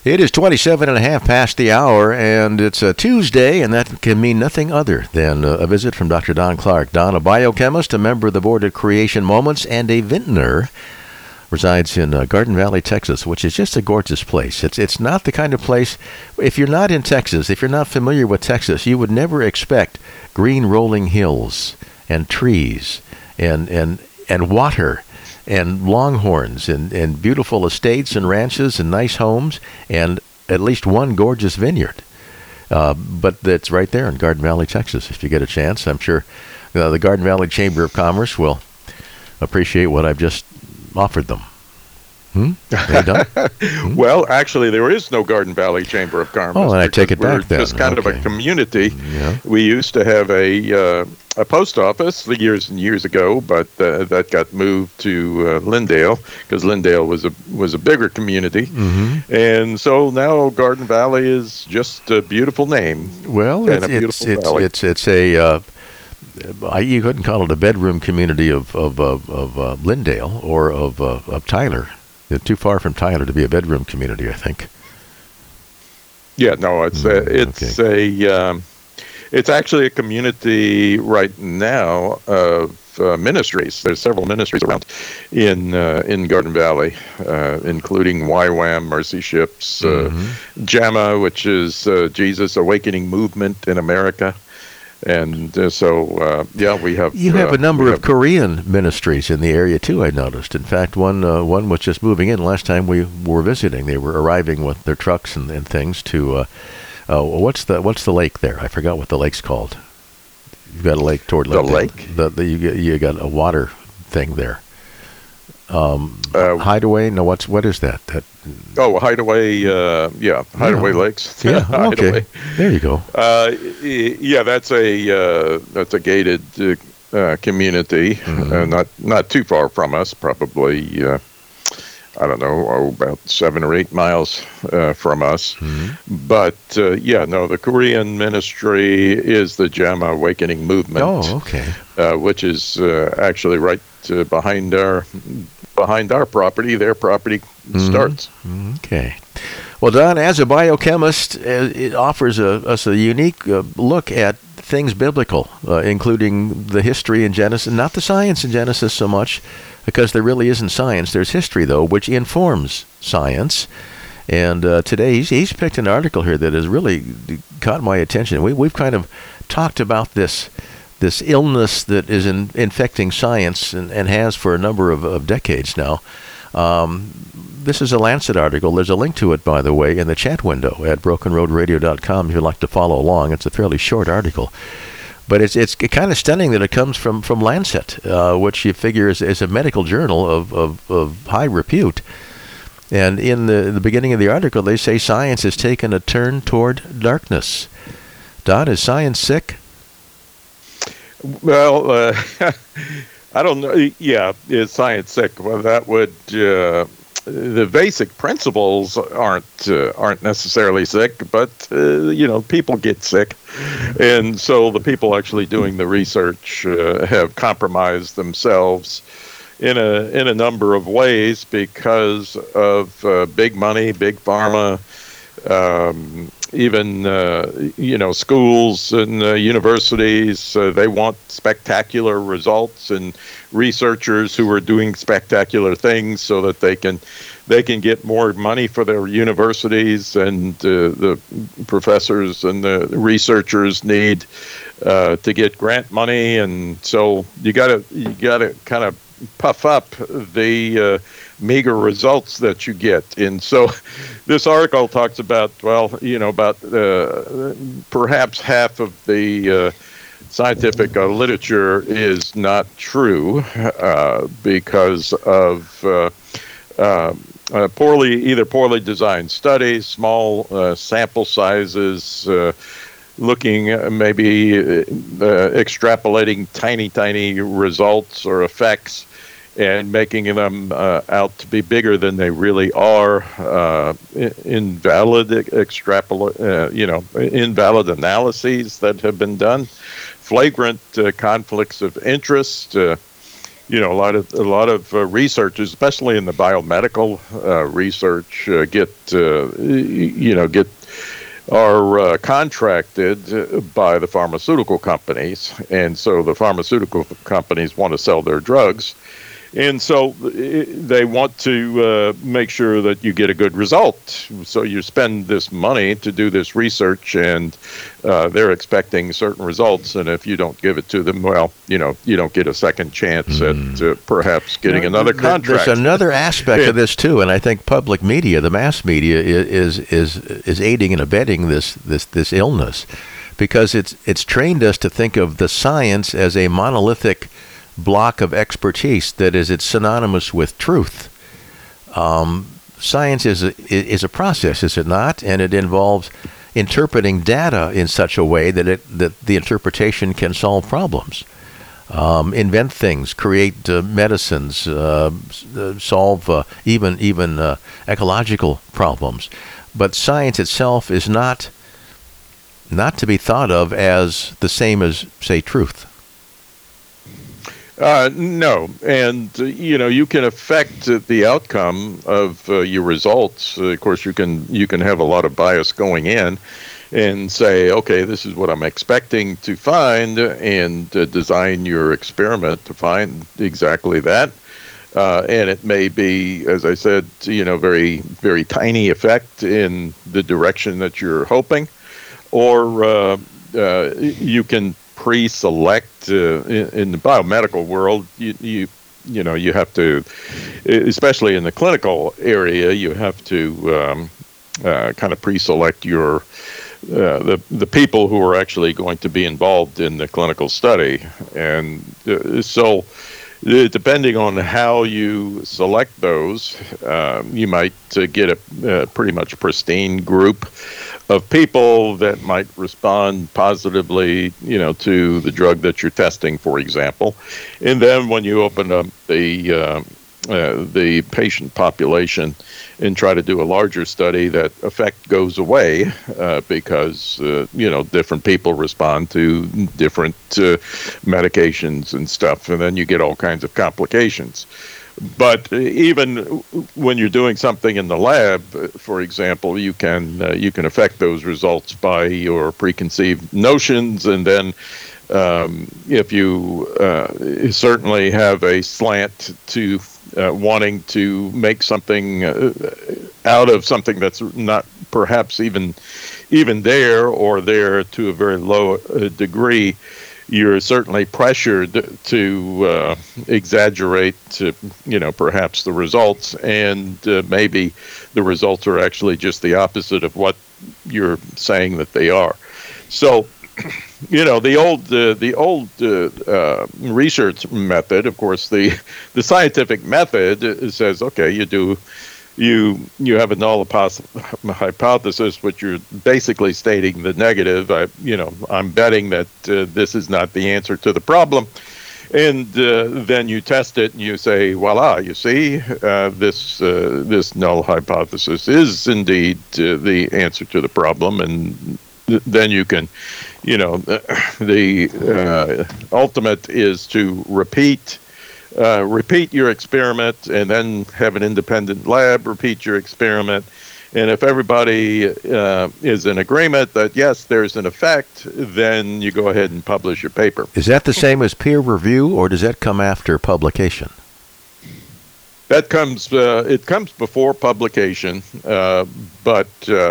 It is 27 and a half past the hour, and it's a Tuesday, and that can mean nothing other than a visit from Dr. Don Clark. Don, a biochemist, a member of the board at Creation Moments, and a vintner, resides in Garden Valley, Texas, which is just a gorgeous place. It's not the kind of place, if you're not in Texas, if you're not familiar with Texas, you would never expect green rolling hills and trees and water and longhorns and beautiful estates and ranches and nice homes and at least one gorgeous vineyard. But that's right there in Garden Valley, Texas. If you get a chance, I'm sure the Garden Valley Chamber of Commerce will appreciate what I've just offered them. Are you done? Well, actually, there is no Garden Valley Chamber of Commerce. Oh, and I take it back then. It's kind of a community. Yeah. We used to have a post office years and years ago, but that got moved to Lindale because Lindale was a bigger community, and so now Garden Valley is just a beautiful name. Well, it's a you couldn't call it a bedroom community of Lindale or of Tyler. It's too far from Tyler to be a bedroom community, I think. Yeah, no, it's actually a community right now of ministries. There's several ministries around in Garden Valley, including YWAM, Mercy Ships, JAMA, which is Jesus Awakening Movement in America. And we have... You have a number of Korean ministries in the area, too, I noticed. In fact, one was just moving in last time we were visiting. They were arriving with their trucks and things to... what's the lake there? I forgot what the lake's called. You've got a lake toward the lake. You got a water thing there. Hideaway? No, what is that? Hideaway. Hideaway Lakes. Yeah. Hideaway. Okay. There you go. That's a gated community, not too far from us. Probably I don't know, about 7 or 8 miles from us. But the Korean ministry is the JAMA Awakening Movement. Oh, okay. Which is actually right behind our property. Their property starts. Okay. Well, Don, as a biochemist, it offers us a unique look at things biblical, including the history in Genesis, not the science in Genesis so much, because there really isn't science. There's history, though, which informs science. And today he's picked an article here that has really caught my attention. We've kind of talked about this illness that is infecting science and has for a number of decades now. This is a Lancet article. There's a link to it, by the way, in the chat window at brokenroadradio.com if you'd like to follow along. It's a fairly short article. But it's kind of stunning that it comes from Lancet, which you figure is a medical journal of high repute. And in the beginning of the article, they say science has taken a turn toward darkness. Don, is science sick? Well, I don't know. Yeah, is science sick? Well, that would... the basic principles aren't necessarily sick, but people get sick, and so the people actually doing the research have compromised themselves in a number of ways because of big money, big pharma, even schools and universities. They want spectacular results and researchers who are doing spectacular things so that they can get more money for their universities, and the professors and the researchers need to get grant money, and so you got to kind of puff up the meager results that you get. And so this article talks about perhaps half of the scientific literature is not true because of poorly designed studies, small sample sizes, looking maybe extrapolating tiny results or effects and making them out to be bigger than they really are, invalid invalid analyses that have been done, flagrant conflicts of interest, a lot of researchers, especially in the biomedical research, get are contracted by the pharmaceutical companies, and so the pharmaceutical companies want to sell their drugs. And so they want to make sure that you get a good result. So you spend this money to do this research, and they're expecting certain results. And if you don't give it to them, well, you don't get a second chance at perhaps getting another contract. There's another aspect of this too, and I think public media, the mass media, is aiding and abetting this illness, because it's trained us to think of the science as a monolithic block of expertise that is it's synonymous with truth. Science is a process, is it not? And it involves interpreting data in such a way that the interpretation can solve problems, invent things, create medicines, solve even ecological problems. But science itself is not to be thought of as the same as, say, truth. No, and you can affect the outcome of your results. Of course, you can have a lot of bias going in, and say, okay, this is what I'm expecting to find, and design your experiment to find exactly that. And it may be, as I said, very, very tiny effect in the direction that you're hoping, or you can pre-select in the biomedical world. You have to, especially in the clinical area, you have to kind of pre-select your the people who are actually going to be involved in the clinical study, and so depending on how you select those, you might get a pretty much pristine group of people that might respond positively, to the drug that you're testing, for example. And then when you open up the patient population and try to do a larger study, that effect goes away because different people respond to different medications and stuff, and then you get all kinds of complications. But even when you're doing something in the lab, for example, you can affect those results by your preconceived notions, and then if you certainly have a slant to wanting to make something out of something that's not perhaps even there, or there to a very low degree, you're certainly pressured to exaggerate, perhaps the results, and maybe the results are actually just the opposite of what you're saying that they are. So, the old research method, of course, the scientific method says, okay, you have a null hypothesis, which you're basically stating the negative. I'm betting that this is not the answer to the problem, and then you test it and you say, voila, you see, this null hypothesis is indeed the answer to the problem, and then you can, the ultimate is to repeat your experiment, and then have an independent lab repeat your experiment. And if everybody is in agreement that, yes, there's an effect, then you go ahead and publish your paper. Is that the same as peer review, or does that come after publication? That comes, it comes before publication, but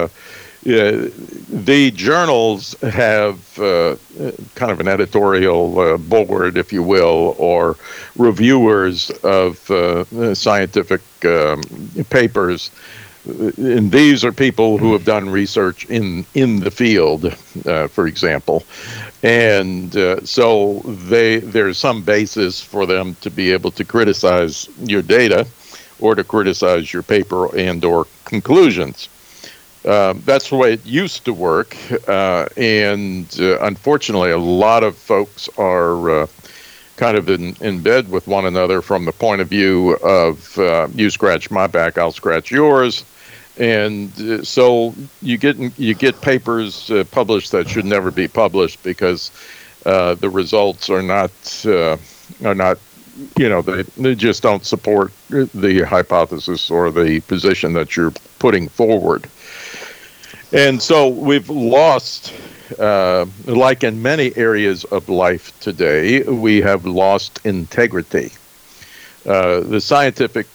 the journals have kind of an editorial board, if you will, or reviewers of scientific papers. And these are people who have done research in the field, for example. And so there's some basis for them to be able to criticize your data, or to criticize your paper and or conclusions. That's the way it used to work, and unfortunately, a lot of folks are kind of in bed with one another from the point of view of you scratch my back, I'll scratch yours, and so you get papers published that should never be published, because the results are not they just don't support the hypothesis or the position that you're putting forward. And so we've lost, like in many areas of life today, we have lost integrity. The scientific,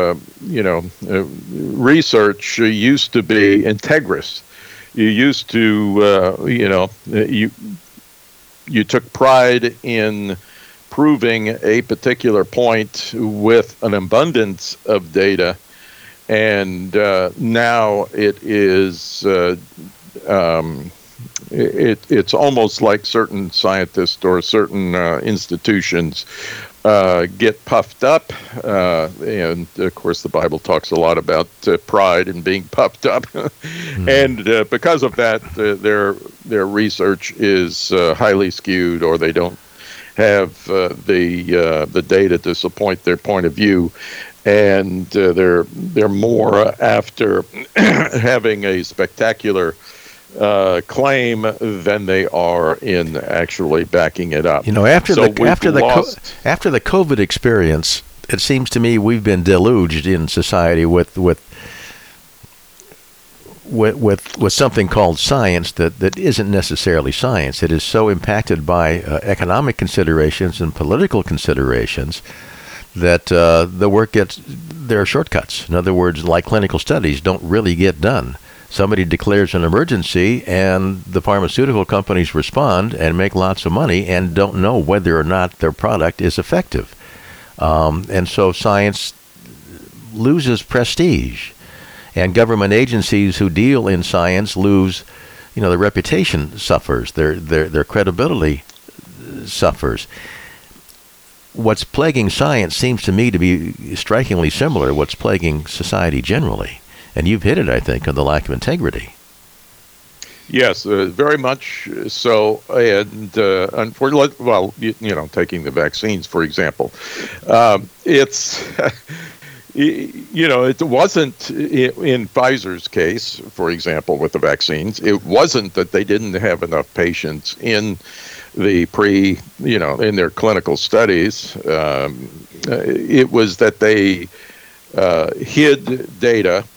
research used to be integrous. You used to, you took pride in proving a particular point with an abundance of data, and now it is it's almost like certain scientists or certain institutions get puffed up, and of course the Bible talks a lot about pride and being puffed up, and because of that, their research is highly skewed, or they don't have the data to support their point of view, and they're more after having a spectacular claim than they are in actually backing it up. After the COVID experience, it seems to me we've been deluged in society with something called science that isn't necessarily science. It is so impacted by economic considerations and political considerations that the work there are shortcuts. In other words, like clinical studies don't really get done. Somebody declares an emergency, and the pharmaceutical companies respond and make lots of money and don't know whether or not their product is effective. And so science loses prestige, and government agencies who deal in science lose, their reputation suffers, their credibility suffers. What's plaguing science seems to me to be strikingly similar to what's plaguing society generally. And you've hit it, I think, on the lack of integrity. Yes, very much so. And unfortunately, taking the vaccines, for example, it's, it wasn't in Pfizer's case, for example, with the vaccines, it wasn't that they didn't have enough patients in the in their clinical studies. It was that they hid data.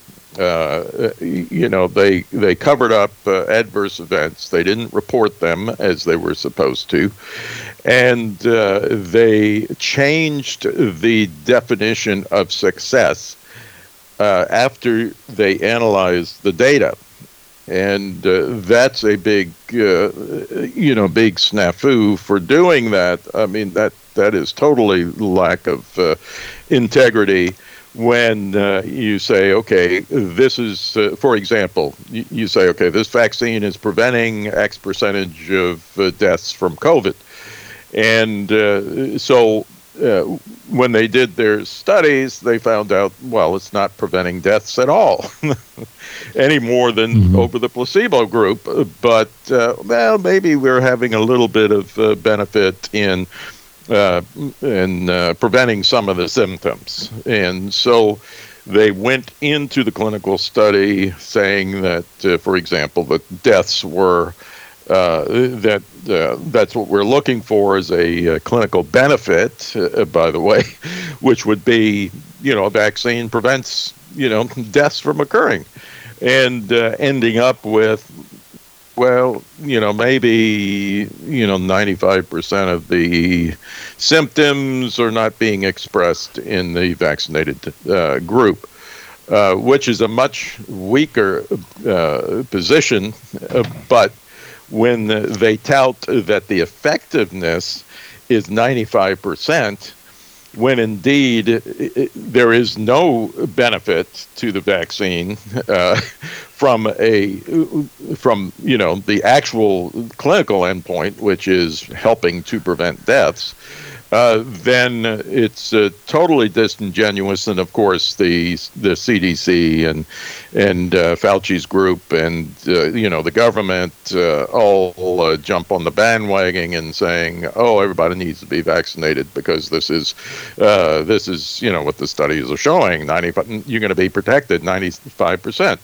They covered up adverse events. They didn't report them as they were supposed to. And they changed the definition of success after they analyzed the data. And that's a big, big snafu for doing that. I mean, that is totally lack of integrity. When you say, okay, this is, for example, you say, okay, this vaccine is preventing X percentage of deaths from COVID. And so when they did their studies, they found out, well, it's not preventing deaths at all, any more than over the placebo group. But, maybe we're having a little bit of benefit in preventing some of the symptoms. And so they went into the clinical study saying that, for example, that deaths were, that's what we're looking for is a clinical benefit, by the way, which would be, a vaccine prevents, deaths from occurring, and ending up with, well, maybe, 95% of the symptoms are not being expressed in the vaccinated group, which is a much weaker position. But when they tout that the effectiveness is 95%, when indeed there is no benefit to the vaccine from the actual clinical endpoint, which is helping to prevent deaths, then it's totally disingenuous. And of course, the CDC and Fauci's group and the government all jump on the bandwagon and saying, "Oh, everybody needs to be vaccinated because this is what the studies are showing. 95, you're going to be protected 95%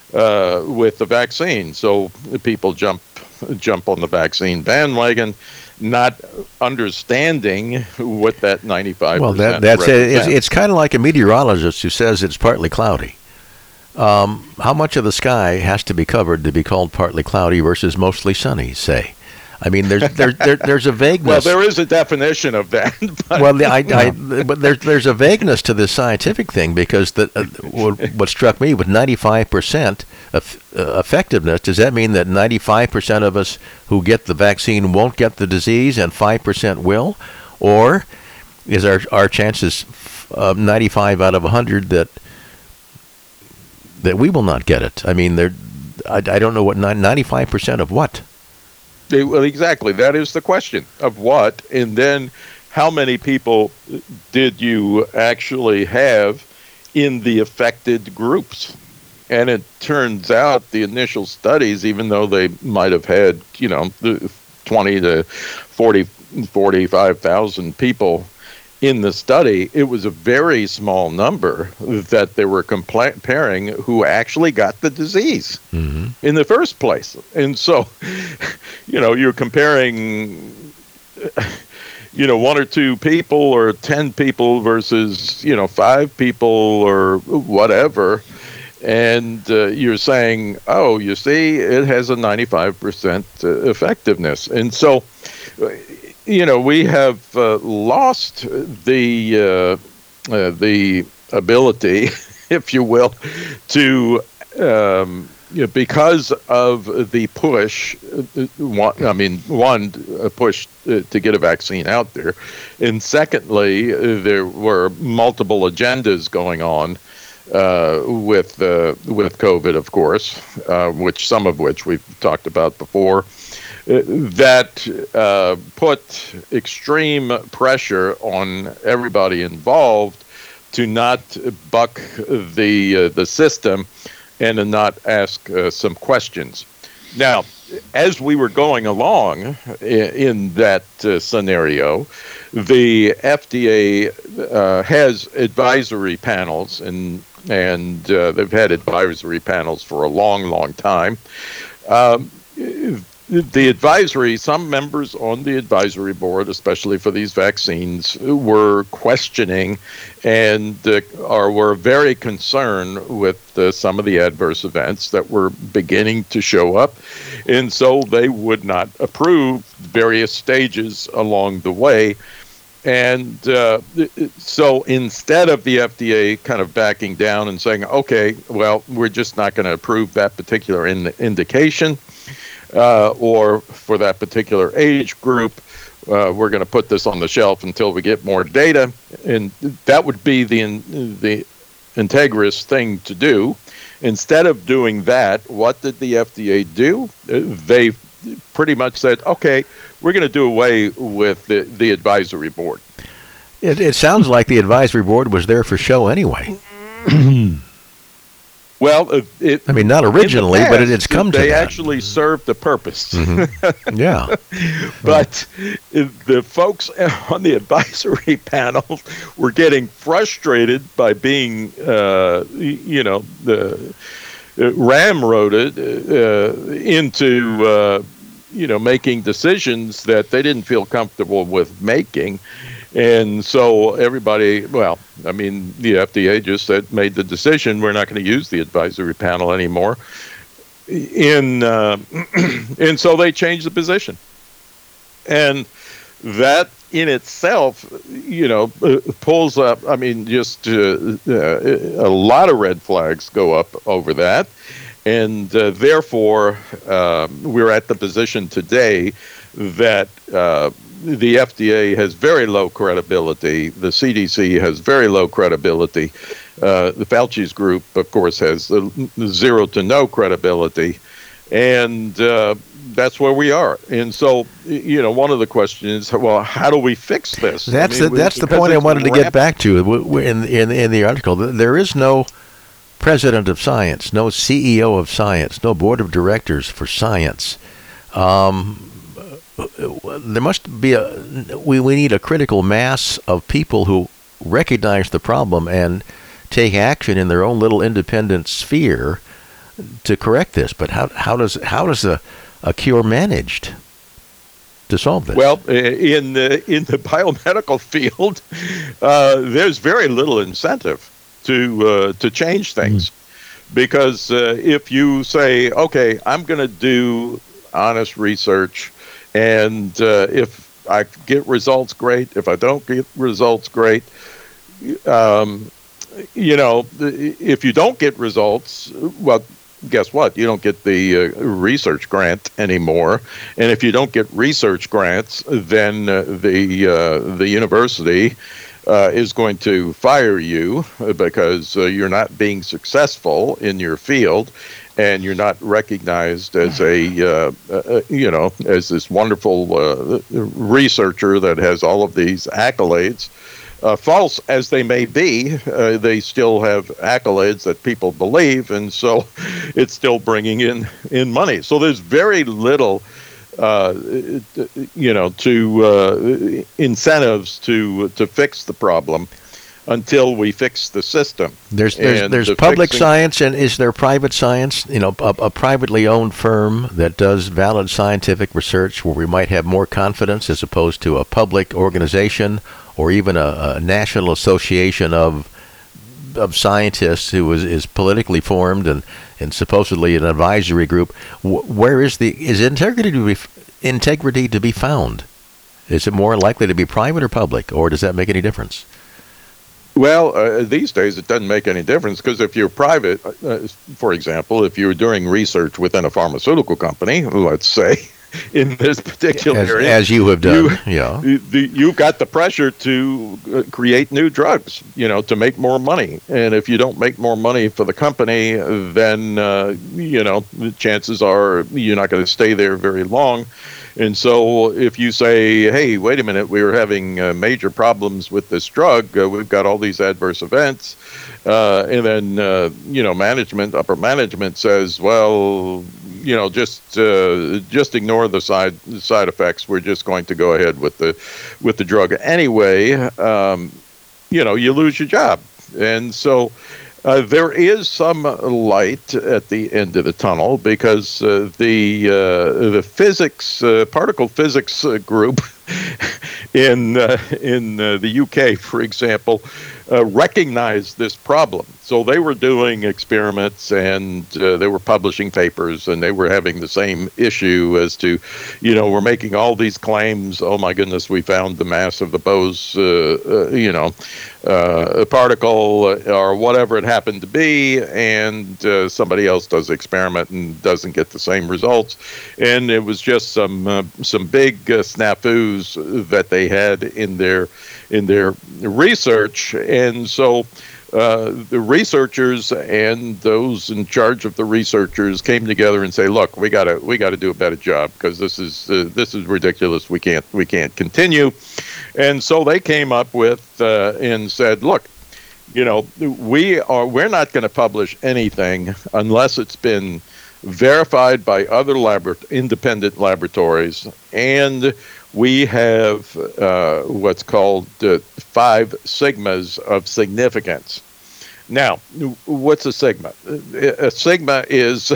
with the vaccine." So people jump on the vaccine bandwagon. not understanding what that 95% Well, that's it. represents. It's kind of like a meteorologist who says it's partly cloudy. How much of the sky has to be covered to be called partly cloudy versus mostly sunny, say? I mean, there's a vagueness. Well, there is a definition of that. But, Well, but there's a vagueness to this scientific thing, because what struck me with 95% effectiveness, does that mean that 95% of us who get the vaccine won't get the disease and 5% will? Or is our chances 95 out of 100 that we will not get it? I mean, I don't know what 95% of what. Well, exactly. That is the question of what, and then how many people did you actually have in the affected groups? And it turns out the initial studies, even though they might have had, 20 to 45,000 people in the study, it was a very small number that they were comparing who actually got the disease in the first place. And so, you're comparing, one or two people or 10 people versus, 5 people or whatever. And you're saying, oh, you see, it has a 95% effectiveness. And so, we have lost the ability, if you will, to because of the push. One push to get a vaccine out there, and secondly, there were multiple agendas going on with COVID, of course, which some of which we've talked about before. That put extreme pressure on everybody involved to not buck the system and to not ask some questions. Now, as we were going along in that scenario, the FDA has advisory panels, and they've had advisory panels for a long, long time. Some members on the advisory board, especially for these vaccines, were questioning and were very concerned with some of the adverse events that were beginning to show up. And so they would not approve various stages along the way. And so instead of the FDA kind of backing down and saying, okay, well, we're just not going to approve that particular indication, or for that particular age group, we're going to put this on the shelf until we get more data. And that would be the integrous thing to do. Instead of doing that, what did the FDA do? They pretty much said, okay, we're going to do away with the advisory board. It sounds like the advisory board was there for show anyway. Well, not originally, but it's come to that. They actually served the purpose. Mm-hmm. Yeah. But the folks on the advisory panel were getting frustrated by being, ramroded into, making decisions that they didn't feel comfortable with making. And so everybody, the FDA just made the decision, we're not going to use the advisory panel anymore. And so they changed the position. And that in itself, pulls up, a lot of red flags go up over that. And therefore, we're at the position today that the FDA has very low credibility. The CDC has very low credibility. The Fauci's group, of course, has 0 to no credibility. And that's where we are. And so, one of the questions is, well, how do we fix this? That's the point I wanted to get back to in the article. There is no president of science, no CEO of science, no board of directors for science. There must be we need a critical mass of people who recognize the problem and take action in their own little independent sphere to correct this. But how does a cure managed? to solve this? Well, in the biomedical field, there's very little incentive to change things, because if you say, okay, I'm going to do honest research, and if I get results, great. If I don't get results, great. If you don't get results, well, guess what? You don't get the research grant anymore. And if you don't get research grants, then the university is going to fire you because you're not being successful in your field, and you're not recognized as as this wonderful researcher that has all of these accolades. False as they may be, they still have accolades that people believe, and so it's still bringing in money. So there's very little, incentives to fix the problem until we fix the system. There's public science, and is there private science? A privately owned firm that does valid scientific research where we might have more confidence, as opposed to a public organization or even a national association of scientists who is politically formed and supposedly an advisory group. Where is integrity to be found? Is it more likely to be private or public, or does that make any difference? Well, these days it doesn't make any difference, because if you're private, for example, if you're doing research within a pharmaceutical company, let's say, in this particular area, as you have done, you've got the pressure to create new drugs, to make more money. And if you don't make more money for the company, then the chances are you're not going to stay there very long. And so if you say, hey, wait a minute, we're having major problems with this drug, we've got all these adverse events, and then, upper management says, well, just ignore the side effects. We're just going to go ahead with the drug anyway. You lose your job. And so there is some light at the end of the tunnel, because the physics, particle physics group in the UK, for example, recognized this problem. So they were doing experiments, and they were publishing papers, and they were having the same issue as to, we're making all these claims. Oh my goodness, we found the mass of the Bose, particle, or whatever it happened to be, and somebody else does the experiment and doesn't get the same results. And it was just some big snafus that they had in their research. And so the researchers and those in charge of the researchers came together and say, look, we got to do a better job, because this is ridiculous. We can't continue. And so they came up with and said, look, we're not going to publish anything unless it's been verified by other independent laboratories, and we have what's called 5 sigmas of significance. Now, what's a sigma? A sigma is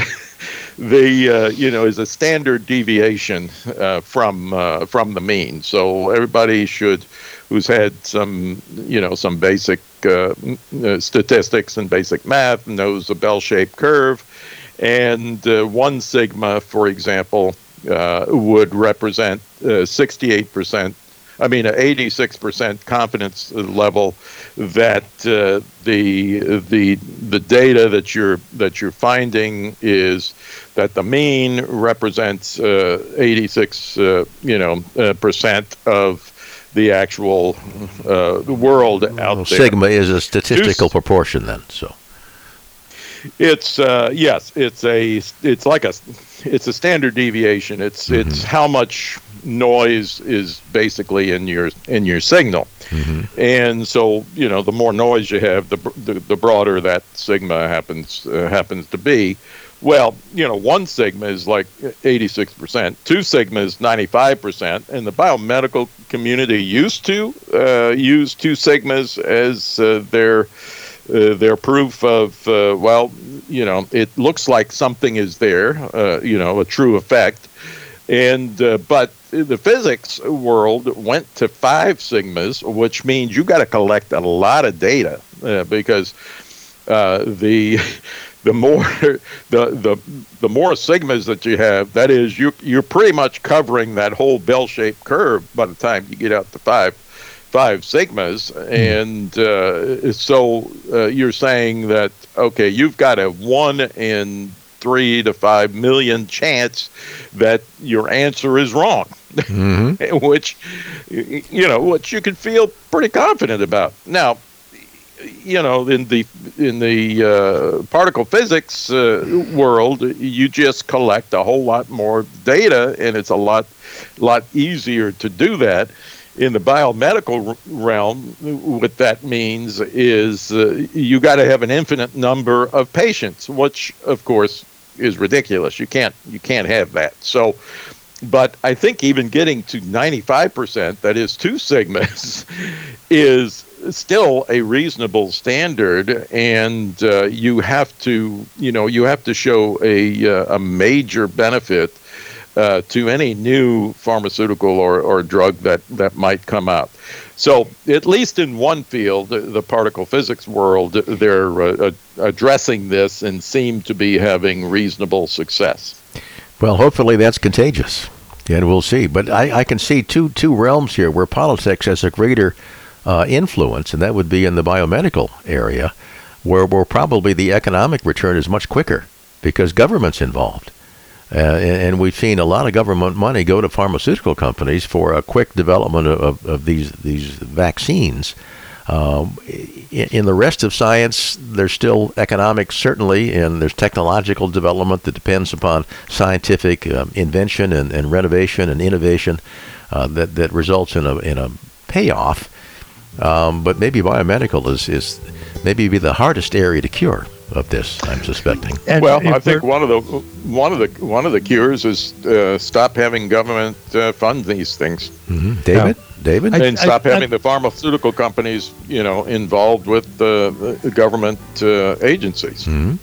is a standard deviation from the mean. So everybody who's had some basic statistics and basic math knows a bell-shaped curve, and 1 sigma, for example, would represent 86% confidence level that the data that you're finding is that the mean represents 86 percent of the actual world out there. Sigma is a statistical proportion, then. So it's yes, it's a standard deviation. It's how much noise is basically in your signal. And so the more noise you have, the broader that sigma happens to be. Well, 1 sigma is like 86%, 2 sigma is 95%, and the biomedical community used to use 2 sigmas as their proof of it looks like something is there, a true effect. And but the physics world went to 5 sigmas, which means you got to collect a lot of data because the more the more sigmas that you have, that is, you're pretty much covering that whole bell-shaped curve by the time you get out to five sigmas. And so you're saying that, okay, you've got a 1 in 3 to 5 million chance that your answer is wrong, which you can feel pretty confident about. Now, in the particle physics world, you just collect a whole lot more data, and it's a lot easier to do that. In the biomedical realm, what that means is you got to have an infinite number of patients, which of course is ridiculous. You can't have that. So, but I think even getting to 95%, that is 2 sigmas, is still a reasonable standard, and you have to show a major benefit to any new pharmaceutical or drug that might come out. So at least in one field, the particle physics world, they're addressing this and seem to be having reasonable success. Well, hopefully that's contagious, and we'll see. But I can see two realms here where politics has a greater influence, and that would be in the biomedical area, where probably the economic return is much quicker because government's involved. And we've seen a lot of government money go to pharmaceutical companies for a quick development of these vaccines. In the rest of science, there's still economics, certainly, and there's technological development that depends upon scientific invention and renovation and innovation that results in a payoff. But maybe biomedical is maybe the hardest area to cure of this, I'm suspecting. And well, I think one of the cures is stop having government fund these things. David, and stop having the pharmaceutical companies, involved with the government agencies. And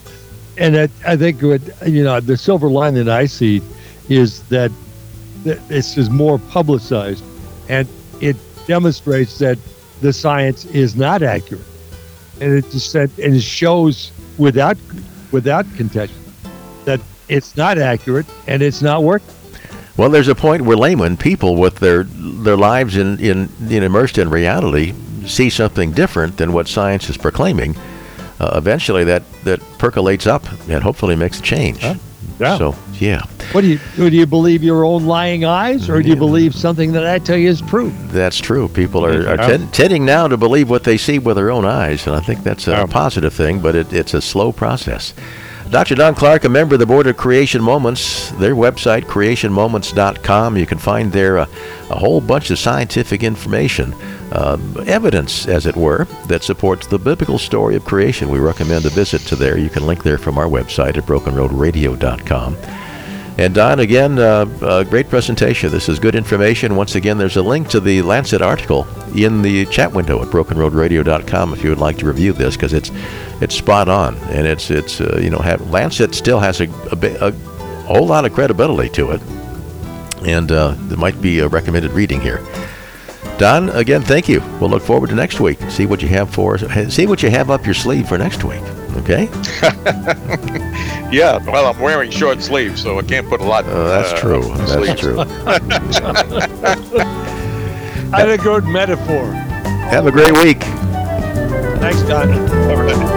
I think the silver line that I see is that this is more publicized, and it demonstrates that the science is not accurate, and it shows without contention that it's not accurate and it's not working. Well, there's a point where laymen, people with their lives immersed in reality, see something different than what science is proclaiming. Eventually, that percolates up and hopefully makes a change. Yeah. So, yeah. What do you believe your own lying eyes, or do you believe something that I tell you is true? That's true. People are tending now to believe what they see with their own eyes, and I think that's a positive thing, but it's a slow process. Dr. Don Clark, a member of the Board of Creation Moments, their website, creationmoments.com. You can find there a whole bunch of scientific information, evidence, as it were, that supports the biblical story of creation. We recommend a visit to there. You can link there from our website at brokenroadradio.com. And Don, again, great presentation. This is good information. Once again, there's a link to the Lancet article in the chat window at brokenroadradio.com if you would like to review this, because it's spot on, and it's Lancet still has a whole lot of credibility to it, and there might be a recommended reading here. Don, again, thank you. We'll look forward to next week. See what you have for us. See what you have up your sleeve for next week. Okay. Yeah, well, I'm wearing short sleeves, so I can't put a lot. That's true. That's true. That's a good metaphor. Have a great week. Thanks, Don.